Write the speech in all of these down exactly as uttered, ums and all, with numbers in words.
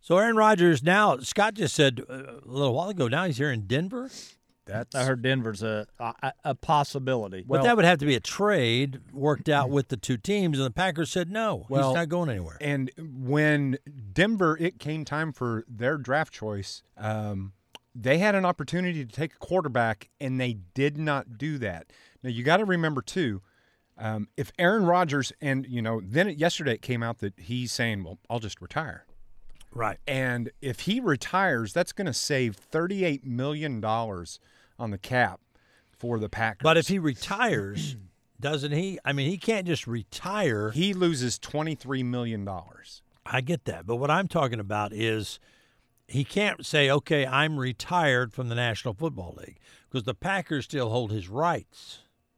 So Aaron Rodgers now, Scott just said a little while ago, now he's here in Denver. That's I heard Denver's a a, a possibility. But that would have to be a trade worked out with the two teams, and the Packers said no, Well, he's not going anywhere. And when Denver, it came time for their draft choice, um, they had an opportunity to take a quarterback, and they did not do that. Now, you got to remember, too, um, if Aaron Rodgers, and, you know, then it, yesterday it came out that he's saying, well, I'll just retire. Right. And if he retires, that's going to save thirty-eight million dollars on the cap for the Packers. But if he retires, doesn't he? I mean, he can't just retire. He loses twenty-three million dollars. I get that. But what I'm talking about is he can't say, okay, I'm retired from the National Football League, because the Packers still hold his rights,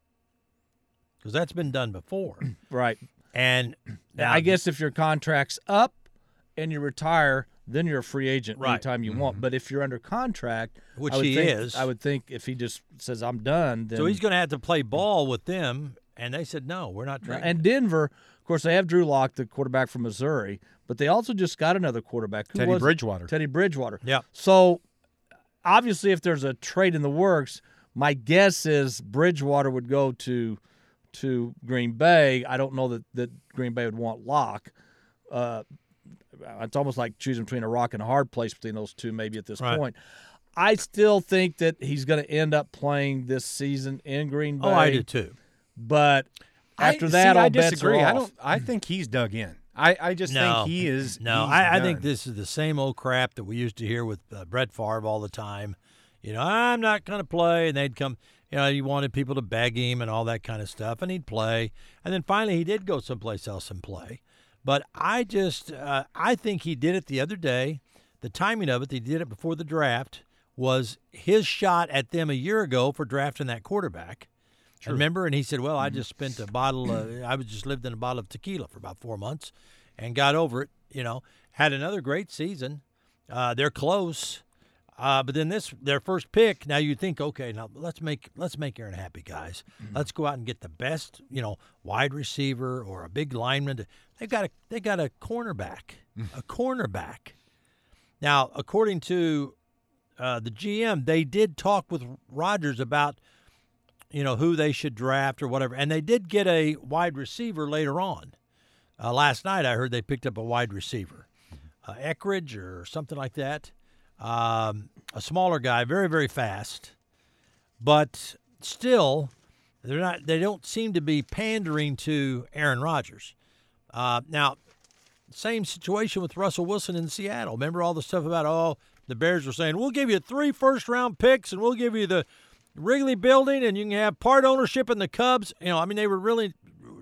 because that's been done before. Right. And now, I guess if your contract's up and you retire, then you're a free agent Right. anytime you Mm-hmm. want. But if you're under contract, Which I would he think, is. I would think if he just says I'm done, then so he's going to have to play ball with them, and they said, no, we're not trading. and Denver, of course, they have Drew Lock, the quarterback from Missouri, but they also just got another quarterback. Who Teddy was it? Bridgewater. Teddy Bridgewater. Yeah. So obviously, if there's a trade in the works, my guess is Bridgewater would go to to Green Bay. I don't know that, that Green Bay would want Lock. Uh, it's almost like choosing between a rock and a hard place between those two, maybe at this Right. point. I still think that he's going to end up playing this season in Green Bay. Oh, I do too. But after I, that, see, all I bets disagree. are I off. don't. I think he's dug in. I, I just No. think he is. No, he's I, I think done. this is the same old crap that we used to hear with uh, Brett Favre all the time. You know, I'm not going to play, and they'd come. You know, you wanted people to beg him and all that kind of stuff, and he'd play. And then finally, he did go someplace else and play. But I just, uh, I think he did it the other day. The timing of it, he did it before the draft, was his shot at them a year ago for drafting that quarterback. Remember? And he said, well, I just spent a bottle of, I was just lived in a bottle of tequila for about four months and got over it, you know, had another great season. Uh, they're close. Uh, but then this, their first pick, now you think, okay, now let's make let's make Aaron happy, guys. Mm-hmm. Let's go out and get the best, you know, wide receiver or a big lineman. They got a they got a cornerback, a cornerback. Now, according to uh, the G M, they did talk with Rodgers about, you know, who they should draft or whatever, and they did get a wide receiver later on. Uh, last night, I heard they picked up a wide receiver, uh, Eckridge or something like that. Um, a smaller guy, very, very fast, but still, they're not. They don't seem to be pandering to Aaron Rodgers. Uh, now, same situation with Russell Wilson in Seattle. Remember all the stuff about, oh, the Bears were saying, we'll give you three first-round picks, and we'll give you the Wrigley Building, and you can have part ownership in the Cubs. You know, I mean, they were really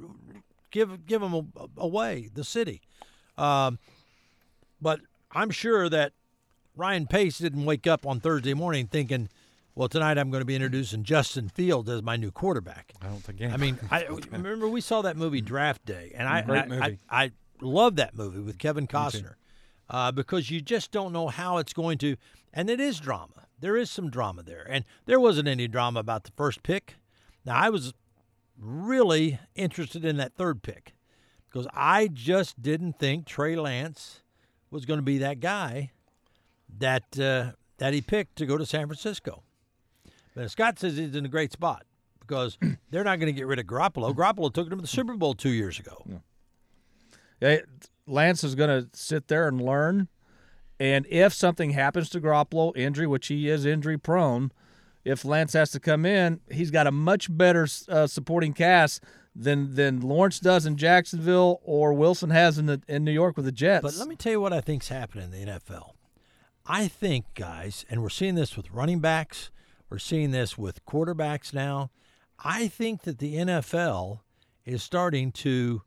give give them away, the city. Um, but I'm sure that Ryan Pace didn't wake up on Thursday morning thinking, well, tonight I'm going to be introducing Justin Fields as my new quarterback. I don't think. Yeah. I mean, I remember we saw that movie Draft Day, and I Great I, movie. I, I love that movie with Kevin Costner uh, because you just don't know how it's going to, and it is drama. There is some drama there, and there wasn't any drama about the first pick. Now, I was really interested in that third pick because I just didn't think Trey Lance was going to be that guy that uh, that he picked to go to San Francisco. But Scott says he's in a great spot because they're not going to get rid of Garoppolo. Garoppolo took him to the Super Bowl two years ago. Yeah, Lance is going to sit there and learn. And if something happens to Garoppolo, injury, which he is injury prone, if Lance has to come in, he's got a much better uh, supporting cast than than Lawrence does in Jacksonville or Wilson has in the in New York with the Jets. But let me tell you what I think's happening in the N F L. I think, guys, and we're seeing this with running backs, we're seeing this with quarterbacks now. I think that the N F L is starting to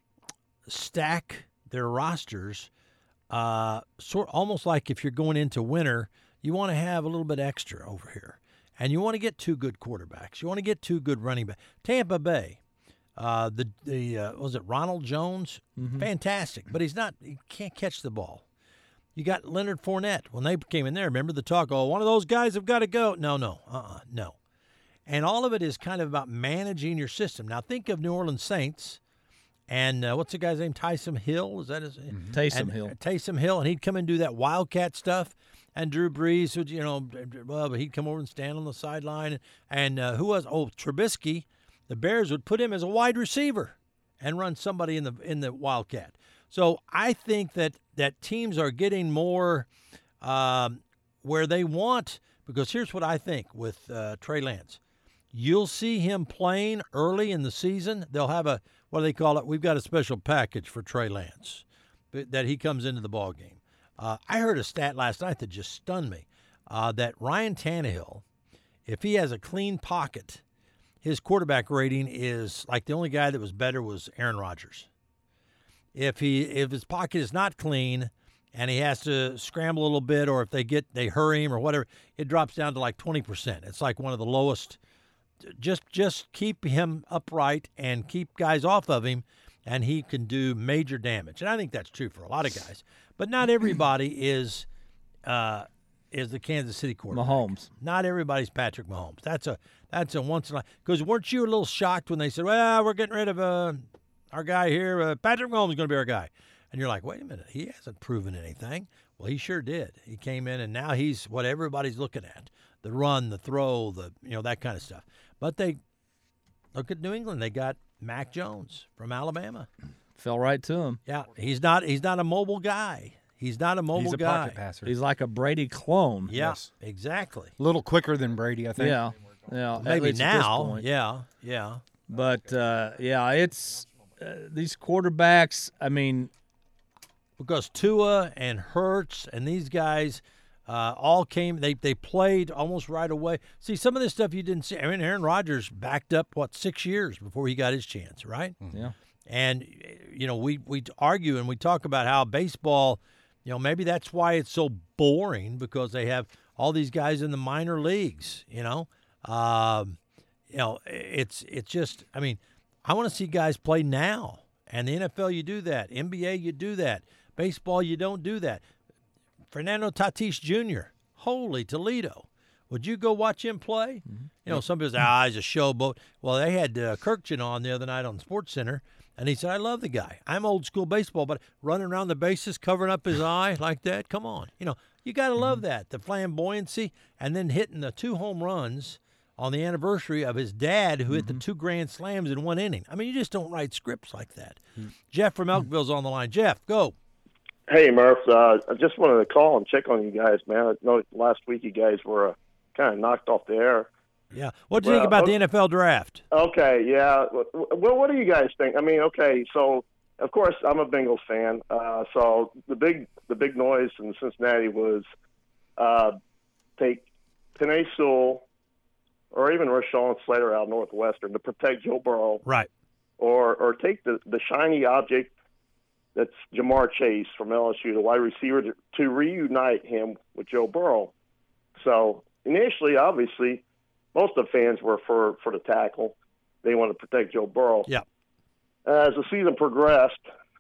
stack their rosters, uh, sort almost like if you're going into winter, you want to have a little bit extra over here, and you want to get two good quarterbacks. You want to get two good running backs. Tampa Bay, uh, the the uh, was it Ronald Jones? Mm-hmm. Fantastic, but he's not. He can't catch the ball. You got Leonard Fournette. When they came in there, remember the talk, oh, one of those guys have got to go. No, no, uh-uh, no. And all of it is kind of about managing your system. Now, think of New Orleans Saints and uh, what's the guy's name? Taysom Hill, is that his name? Mm-hmm. Taysom and, Hill. uh, Taysom Hill, and he'd come and do that Wildcat stuff. And Drew Brees would, you know, well, he'd come over and stand on the sideline. And uh, who was? Oh, Trubisky. The Bears would put him as a wide receiver and run somebody in the in the Wildcat. So I think that that teams are getting more um, where they want. Because here's what I think with uh, Trey Lance. You'll see him playing early in the season. They'll have a, what do they call it? We've got a special package for Trey Lance that he comes into the ball game. Uh, I heard a stat last night that just stunned me, uh, that Ryan Tannehill, if he has a clean pocket, his quarterback rating is like the only guy that was better was Aaron Rodgers. If he if his pocket is not clean and he has to scramble a little bit, or if they get they hurry him or whatever, it drops down to like twenty percent. It's like one of the lowest. Just just keep him upright and keep guys off of him, and he can do major damage. And I think that's true for a lot of guys. But not everybody is uh, is the Kansas City quarterback. Mahomes. Not everybody's Patrick Mahomes. That's a that's a once in a because weren't you a little shocked when they said, "Well, we're getting rid of uh, our guy here. Uh, Patrick Mahomes is going to be our guy," and you're like, "Wait a minute, he hasn't proven anything." Well, he sure did. He came in, and now he's what everybody's looking at: the run, the throw, the you know that kind of stuff. But they look at New England. They got Mac Jones from Alabama. Fell right to him. Yeah, he's not he's not a mobile guy. He's not a mobile He's a guy. pocket passer. He's like a Brady clone. Yeah, Yes. exactly. A little quicker than Brady, I think. Yeah. Yeah. at Maybe least at this now. point. Yeah, yeah. But, uh, yeah, it's uh, these quarterbacks, I mean, Because Tua and Hurts and these guys uh, all came. They they played almost right away. See, some of this stuff you didn't see. I mean, Aaron Rodgers backed up what six years before he got his chance, right? yeah. And you know, we we argue and we talk about how baseball, you know, maybe that's why it's so boring because they have all these guys in the minor leagues. You know, um, you know, it's it's just. I mean, I want to see guys play now. And the N F L, you do that. N B A, you do that. Baseball, you don't do that. Fernando Tatis Junior, holy Toledo. Would you go watch him play? Mm-hmm. You know, some people say, ah, he's a showboat. Well, they had uh, Kirkchin on the other night on SportsCenter, and he said, I love the guy. I'm old school baseball, but running around the bases, covering up his eye like that, come on. You know, you got to love that, the flamboyancy, and then hitting the two home runs on the anniversary of his dad who hit the two grand slams in one inning. I mean, you just don't write scripts like that. Mm-hmm. Jeff from Elkville's on the line. Jeff, go. Hey, Murph. Uh, I just wanted to call and check on you guys, man. I know last week you guys were uh, kind of knocked off the air. Yeah. What do you well, think about okay. the N F L draft? Okay, yeah. Well, what do you guys think? I mean, okay, so of course I'm a Bengals fan. Uh, so the big the big noise in Cincinnati was uh, take Penei Sewell or even Rashawn Slater out of Northwestern to protect Joe Burrow, right? Or or take the, the shiny object that's Jamar Chase from L S U, the wide receiver, to, to reunite him with Joe Burrow. So initially, obviously, most of the fans were for, for the tackle. They wanted to protect Joe Burrow. Yeah. As the season progressed,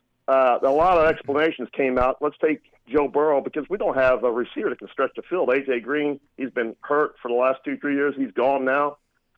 uh, a lot of explanations came out. Let's take Joe Burrow because we don't have a receiver that can stretch the field. A J Green, he's been hurt for the last two, three years. He's gone now.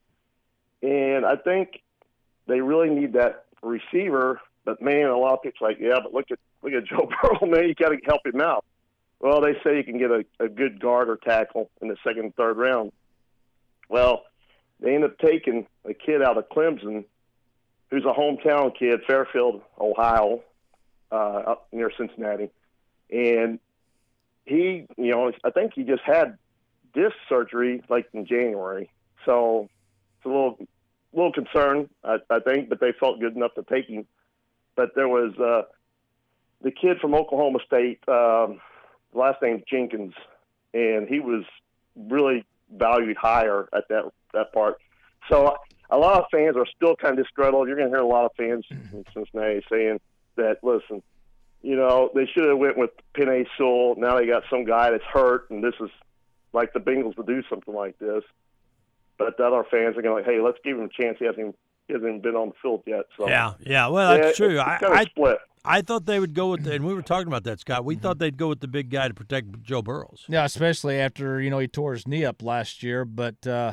And I think they really need that receiver. But, man, a lot of people are like, yeah, but look at look at Joe Burrow, man. You got to help him out. Well, they say you can get a, a good guard or tackle in the second and third round. Well, they end up taking a kid out of Clemson who's a hometown kid, Fairfield, Ohio, uh, up near Cincinnati. And he, you know, I think he just had disc surgery like in January. So it's a little little concern, I, I think, but they felt good enough to take him. But there was uh, the kid from Oklahoma State, um, last name Jenkins, and he was really valued higher at that that part. So a lot of fans are still kind of disgruntled. You're going to hear a lot of fans in Cincinnati saying that, listen, you know, they should have went with Penei Sewell. Now they got some guy that's hurt, and this is like the Bengals to do something like this. But the other fans are going to like, hey, let's give him a chance. He hasn't, he hasn't even been on the field yet. So yeah, yeah. Well, that's yeah, true. It's I, kind of I, split. I thought they would go with, the, and we were talking about that, Scott. We thought they'd go with the big guy to protect Joe Burrows. Yeah, especially after, you know, he tore his knee up last year. But, uh,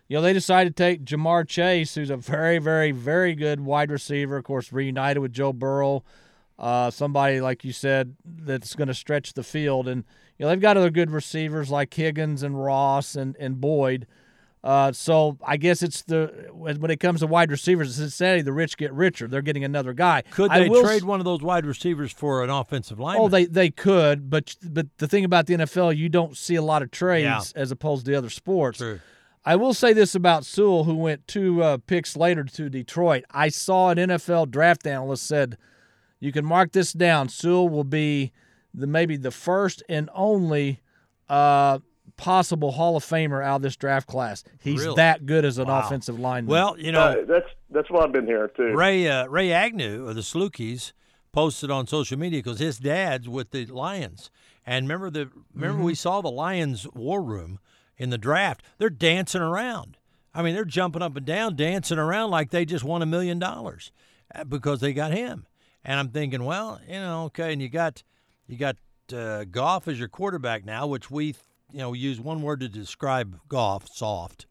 you know, they decided to take Jamar Chase, who's a very, very, very good wide receiver. Of course, reunited with Joe Burrow, uh, somebody, like you said, that's going to stretch the field. And, you know, they've got other good receivers like Higgins and Ross and, and Boyd. Uh, so I guess it's the when it comes to wide receivers in Cincinnati, the rich get richer. They're getting another guy. Could they trade one of those wide receivers for an offensive lineman? Oh, they they could, but but the thing about the N F L, you don't see a lot of trades Yeah. as opposed to other sports. True. I will say this about Sewell, who went two uh, picks later to Detroit. I saw an N F L draft analyst said, you can mark this down. Sewell will be the maybe the first and only uh, possible Hall of Famer out of this draft class. He's Really? that good as an Wow. offensive lineman. Well, you know, Uh, that's that's what I've been hearing too. Ray uh, Ray Agnew of the Salukis posted on social media because his dad's with the Lions, and remember the remember Mm-hmm. we saw the Lions war room in the draft. They're dancing around. I mean, they're jumping up and down, dancing around like they just won a million dollars because they got him. And I'm thinking, well, you know, okay, and you got you got uh, Goff as your quarterback now, which we you know use one word to describe Goff: soft.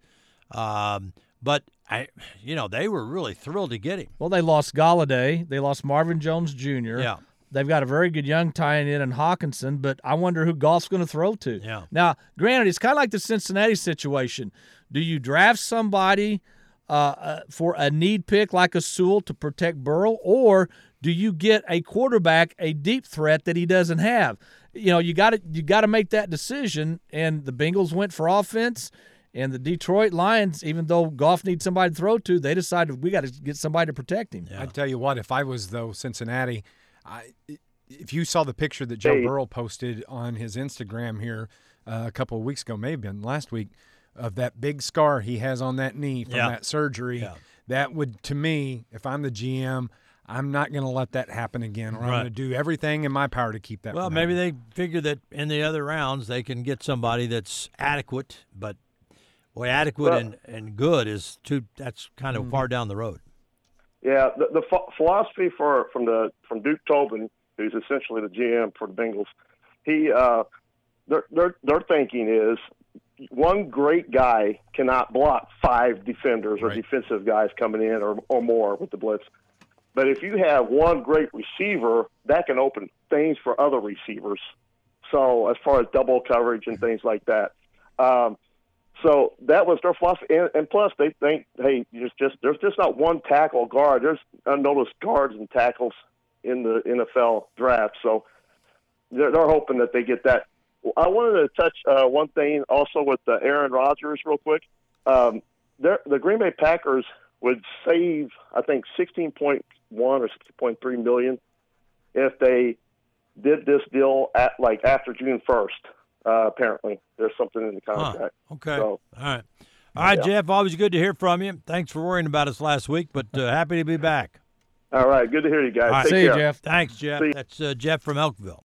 Um, but I, you know, they were really thrilled to get him. Well, they lost Galladay. They lost Marvin Jones Junior Yeah. They've got a very good young tie-in in Hawkinson, but I wonder who Goff's going to throw to. Yeah. Now, granted, it's kind of like the Cincinnati situation. Do you draft somebody uh, uh, for a need pick like a Sewell to protect Burrow, or do you get a quarterback, a deep threat that he doesn't have? You know, you got to you got to make that decision. And the Bengals went for offense. And the Detroit Lions, even though Goff needs somebody to throw to, they decided we got to get somebody to protect him. Yeah. I tell you what, if I was though Cincinnati, I, if you saw the picture that Joe Hey. Burrow posted on his Instagram here uh, a couple of weeks ago, may have been last week, of that big scar he has on that knee from Yeah. that surgery, Yeah. that would, to me, if I'm the G M, I'm not going to let that happen again, or I'm Right. going to do everything in my power to keep that. Well, from maybe happening. they figure that in the other rounds they can get somebody that's adequate, but boy, adequate Well- and, and good is too. That's kind of far down the road. Yeah, the, the ph- philosophy for from the from Duke Tobin, who's essentially the G M for the Bengals, he uh, their their their thinking is one great guy cannot block five defenders or Right. defensive guys coming in or or more with the blitz. But if you have one great receiver, that can open things for other receivers. So as far as double coverage and things like that. Um, So that was their philosophy, and, and plus they think, hey, there's just there's just not one tackle guard. There's unnoticed guards and tackles in the N F L draft, so they're, they're hoping that they get that. I wanted to touch uh, one thing also with uh, Aaron Rodgers real quick. Um, the Green Bay Packers would save, I think, sixteen point one or sixteen point three million if they did this deal at like after June first. Uh, apparently, there's something in the contract. Huh. Okay. So, All right. All right, yeah. Jeff. Always good to hear from you. Thanks for worrying about us last week, but uh, happy to be back. all right, good to hear you guys. All right. Take See you, care. Jeff. Thanks, Jeff. See you. That's uh, Jeff from Elkville.